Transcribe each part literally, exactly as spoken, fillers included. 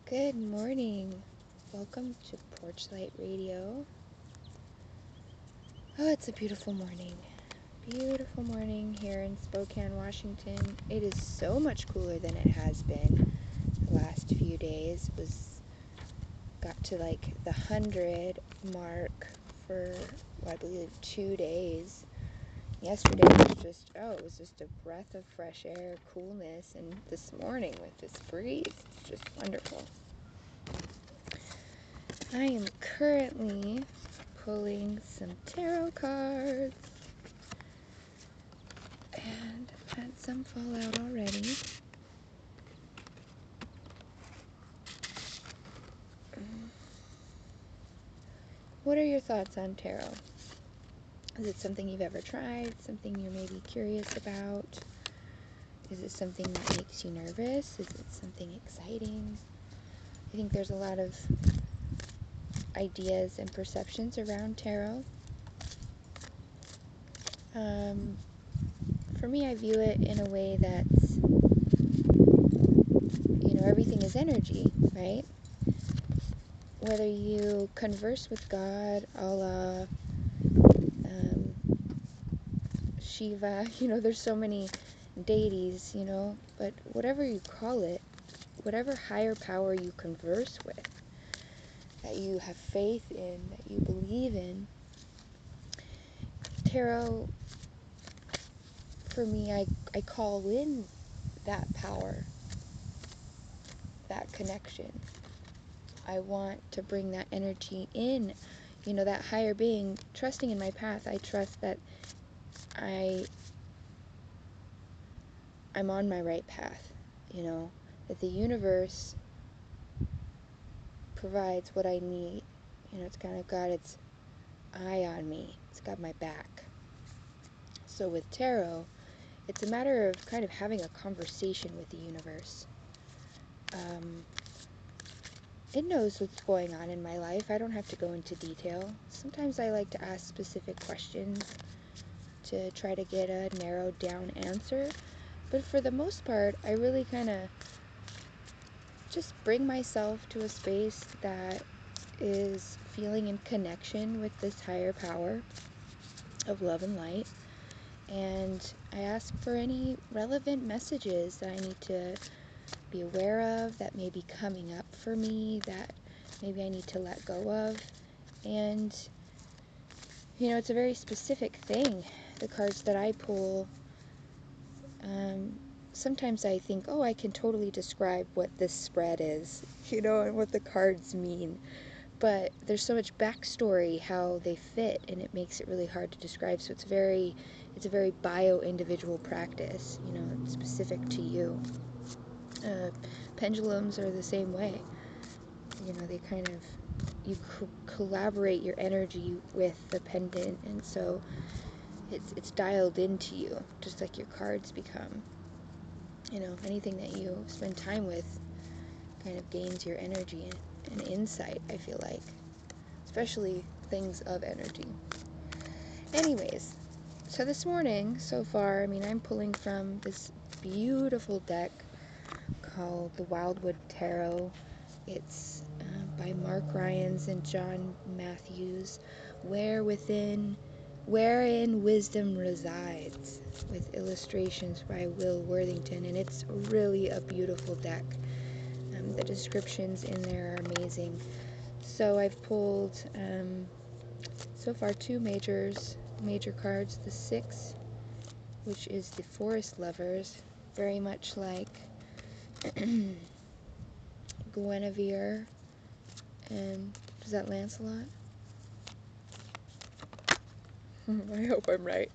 Good morning. Welcome to Porchlight Radio. Oh, it's a beautiful morning. Beautiful morning here in Spokane, Washington. It is so much cooler than it has been the last few days. It was got to like the hundred mark for well, I believe two days. Yesterday was just oh, it was just a breath of fresh air, coolness, and this morning with this breeze, it's just wonderful. I am currently pulling some tarot cards, and I've had some fall out already. What are your thoughts on tarot? Is it something you've ever tried? Something you're maybe curious about? Is it something that makes you nervous? Is it something exciting? I think there's a lot of ideas and perceptions around tarot. Um, for me, I view it in a way that's, you know, everything is energy, right? Whether you converse with God, Allah, um, Shiva, you know, there's so many deities, you know, but whatever you call it, whatever higher power you converse with, that you have faith in, that you believe in, tarot, for me, I, I call in that power, that connection. I want to bring that energy in, you know, that higher being, trusting in my path. I trust that I, I'm on my right path, you know, that the universe provides what I need. You know, it's kind of got its eye on me. It's got my back. So with tarot, it's a matter of kind of having a conversation with the universe. Um, it knows what's going on in my life. I don't have to go into detail. Sometimes I like to ask specific questions to try to get a narrowed down answer. But for the most part, I really kind of just bring myself to a space that is feeling in connection with this higher power of love and light. And I ask for any relevant messages that I need to be aware of, that may be coming up for me, that maybe I need to let go of. And, you know, it's a very specific thing. The cards that I pull, um, sometimes I think, oh, I can totally describe what this spread is, you know, and what the cards mean. But there's so much backstory how they fit, and it makes it really hard to describe. So it's very, it's a very bio-individual practice, you know, it's specific to you. Uh, pendulums are the same way. You know, they kind of, you co- collaborate your energy with the pendant, and so it's it's dialed into you, just like your cards become. You know, anything that you spend time with kind of gains your energy and, and insight, I feel like. Especially things of energy. Anyways, so this morning, so far, I mean, I'm pulling from this beautiful deck called the Wildwood Tarot. It's uh, by Mark Ryans and John Matthews, Where Within, Wherein Wisdom Resides, with illustrations by Will Worthington, and it's really a beautiful deck. Um, the descriptions in there are amazing. So I've pulled um, so far two majors, major cards, the six, which is the Forest Lovers, very much like Guinevere, and is that Lancelot? I hope I'm right.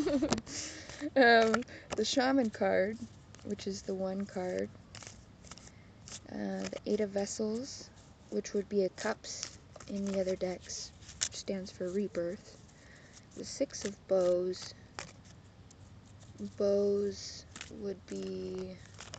um, the Shaman card, which is the one card, uh, the Eight of Vessels, which would be a Cups in the other decks, which stands for Rebirth, the Six of Bows. Bows would be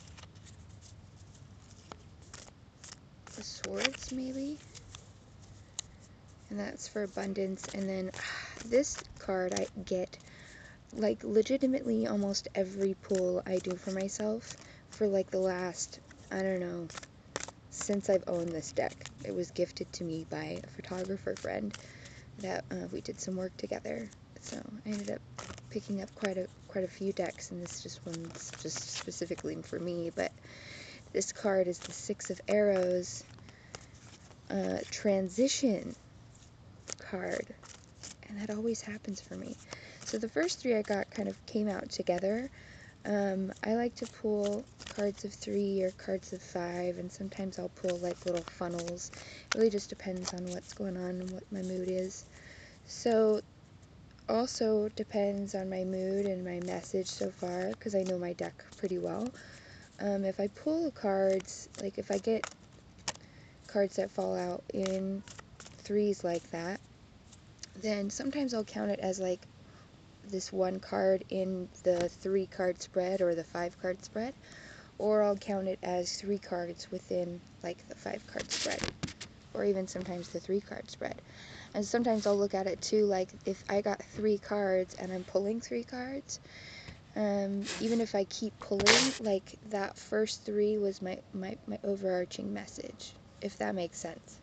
the Swords, maybe? And that's for abundance. And then this card I get, like, legitimately almost every pull I do for myself for, like, the last, I don't know, since I've owned this deck. It was gifted to me by a photographer friend that uh, we did some work together. So I ended up picking up quite a quite a few decks, and this just one's just specifically for me. But this card is the Six of Arrows uh, transition card, and that always happens for me. So the first three I got kind of came out together. Um, I like to pull cards of three or cards of five, and sometimes I'll pull like little funnels. It really just depends on what's going on and what my mood is. So also depends on my mood and my message so far, because I know my deck pretty well. Um, if I pull cards, like if I get cards that fall out in threes like that, then sometimes I'll count it as like this one card in the three card spread or the five card spread, or I'll count it as three cards within like the five card spread, or even sometimes the three card spread. And sometimes I'll look at it too, like if I got three cards and I'm pulling three cards, um, even if I keep pulling, like that first three was my, my, my overarching message, if that makes sense.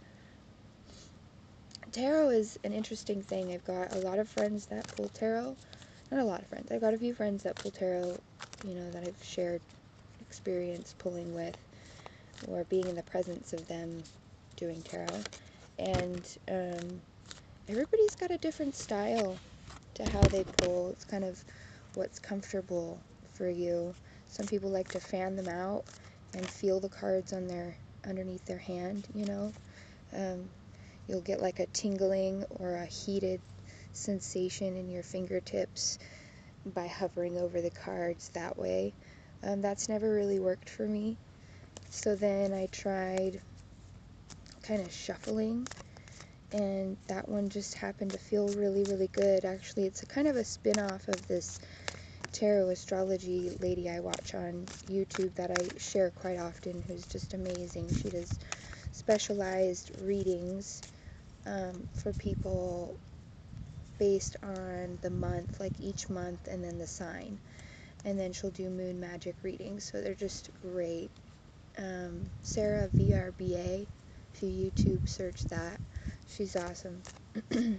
Tarot is an interesting thing. I've got a lot of friends that pull tarot. Not a lot of friends. I've got a few friends that pull tarot, you know, that I've shared experience pulling with, or being in the presence of them doing tarot. And um, everybody's got a different style to how they pull. It's kind of what's comfortable for you. Some people like to fan them out and feel the cards on their underneath their hand, you know. Um, you'll get like a tingling or a heated sensation in your fingertips by hovering over the cards that way. Um, that's never really worked for me. So then I tried kind of shuffling, and that one just happened to feel really, really good. Actually, it's a kind of a spin-off of this tarot astrology lady I watch on YouTube that I share quite often, who's just amazing. She does specialized readings um, for people based on the month, like each month, and then the sign. And then she'll do moon magic readings, so they're just great. Um, Sarah V R B A, if you YouTube search that, she's awesome. I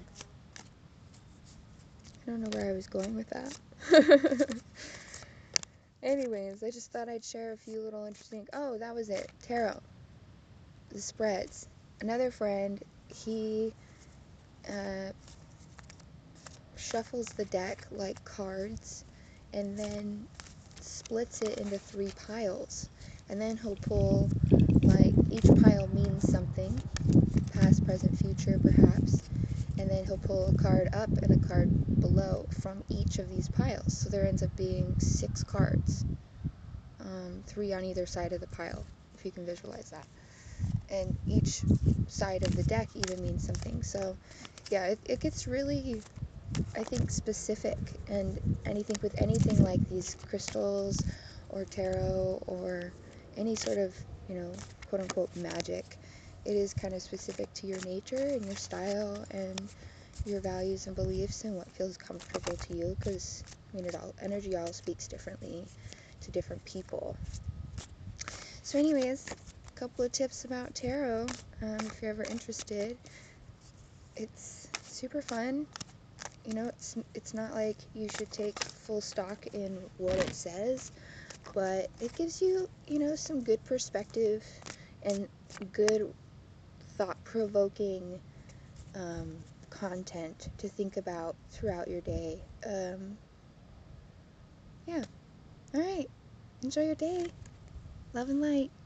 don't know where I was going with that. Anyways, I just thought I'd share a few little interesting... Oh, that was it. Tarot. The spreads. Another friend, he uh, shuffles the deck like cards, and then splits it into three piles. And then he'll pull, like, each pile means something, past, present, future, perhaps. And then he'll pull a card up and a card below from each of these piles. So there ends up being six cards, um, three on either side of the pile, if you can visualize that. And each side of the deck even means something. So yeah, it, it gets really, I think, specific. And anything with anything like these crystals or tarot or any sort of, you know, quote-unquote magic, it is kind of specific to your nature and your style and your values and beliefs and what feels comfortable to you, because I mean, it all energy all speaks differently to different people. So anyways, a couple of tips about tarot, um, if you're ever interested. It's super fun. You know, it's it's not like you should take full stock in what it says, but it gives you, you know, some good perspective and good thought-provoking um, content to think about throughout your day. Um, yeah. Alright. Enjoy your day. Love and light.